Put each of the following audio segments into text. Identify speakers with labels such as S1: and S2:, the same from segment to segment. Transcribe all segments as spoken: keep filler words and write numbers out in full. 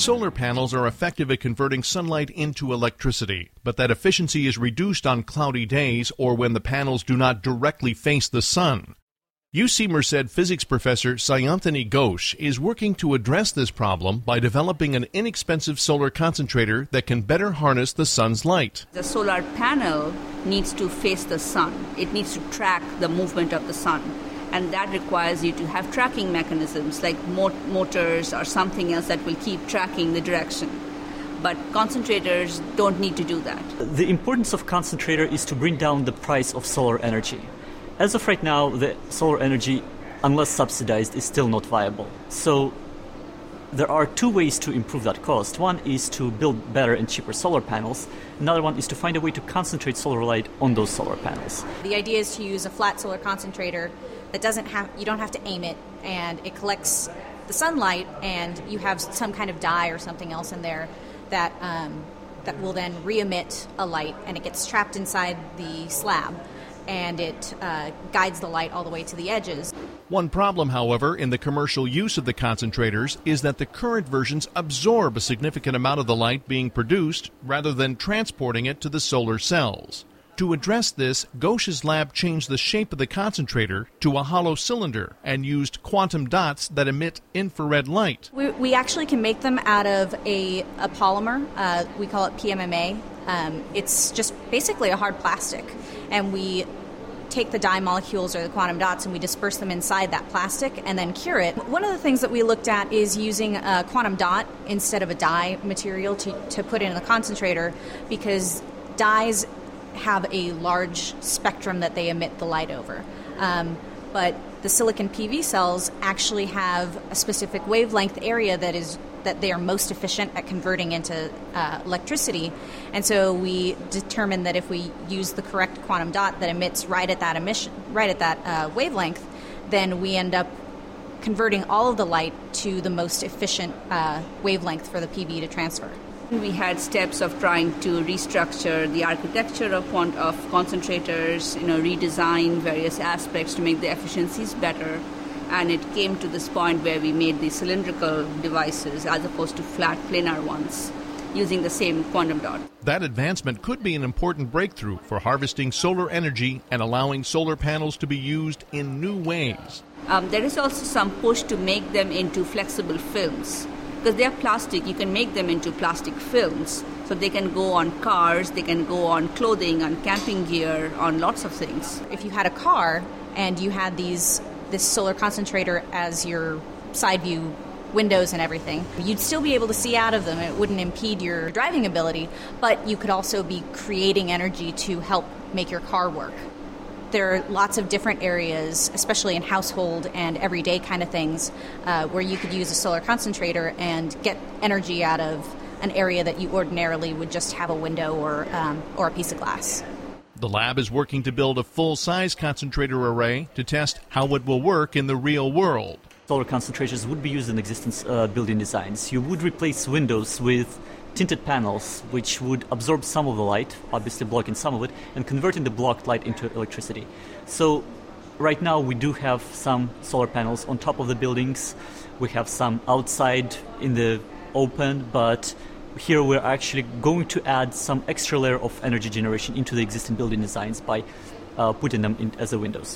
S1: Solar panels are effective at converting sunlight into electricity, but that efficiency is reduced on cloudy days or when the panels do not directly face the sun. U C Merced physics professor Sayanthani Ghosh is working to address this problem by developing an inexpensive solar concentrator that can better harness the sun's light.
S2: The solar panel needs to face the sun. It needs to track the movement of the sun. And that requires you to have tracking mechanisms like motors or something else that will keep tracking the direction. But concentrators don't need to do that.
S3: The importance of concentrator is to bring down the price of solar energy. As of right now, the solar energy, unless subsidized, is still not viable. So there are two ways to improve that cost. One is to build better and cheaper solar panels. Another one is to find a way to concentrate solar light on those solar panels.
S4: The idea is to use a flat solar concentrator that doesn't have, you don't have to aim it, and it collects the sunlight, and you have some kind of dye or something else in there that um, that will then re-emit a light, and it gets trapped inside the slab, and it uh, guides the light all the way to the edges.
S1: One problem, however, in the commercial use of the concentrators is that the current versions absorb a significant amount of the light being produced rather than transporting it to the solar cells. To address this, Ghosh's lab changed the shape of the concentrator to a hollow cylinder and used quantum dots that emit infrared light.
S4: We, we actually can make them out of a, a polymer. Uh, we call it P M M A. Um, it's just basically a hard plastic, and we take the dye molecules or the quantum dots and we disperse them inside that plastic and then cure it. One of the things that we looked at is using a quantum dot instead of a dye material to, to put in the concentrator, because dyes have a large spectrum that they emit the light over. Um, but the silicon P V cells actually have a specific wavelength area that is that they are most efficient at converting into uh, electricity. And so we determined that if we use the correct quantum dot that emits right at that emission, right at that uh, wavelength, then we end up converting all of the light to the most efficient uh, wavelength for the P V to transfer.
S2: We had steps of trying to restructure the architecture of, of concentrators, you know, redesign various aspects to make the efficiencies better. And it came to this point where we made these cylindrical devices as opposed to flat planar ones using the same quantum dot.
S1: That advancement could be an important breakthrough for harvesting solar energy and allowing solar panels to be used in new ways.
S2: Um, there is also some push to make them into flexible films. Because they are plastic, you can make them into plastic films. So they can go on cars, they can go on clothing, on camping gear, on lots of things.
S4: If you had a car and you had these this solar concentrator as your side view windows and everything, you'd still be able to see out of them. It wouldn't impede your driving ability, but you could also be creating energy to help make your car work. There are lots of different areas, especially in household and everyday kind of things, uh, where you could use a solar concentrator and get energy out of an area that you ordinarily would just have a window or um, or a piece of glass.
S1: The lab is working to build a full-size concentrator array to test how it will work in the real world.
S3: Solar concentrators would be used in existing uh, building designs. You would replace windows with tinted panels, which would absorb some of the light, obviously blocking some of it, and converting the blocked light into electricity. So right now we do have some solar panels on top of the buildings. We have some outside in the open, but here we're actually going to add some extra layer of energy generation into the existing building designs by uh, putting them in as the windows.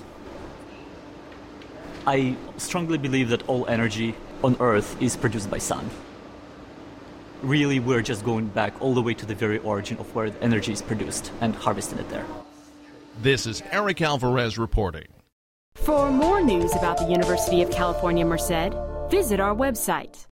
S3: I strongly believe that all energy on Earth is produced by sun. Really, we're just going back all the way to the very origin of where the energy is produced and harvesting it there.
S1: This is Eric Alvarez reporting.
S5: For more news about the University of California, Merced, visit our website.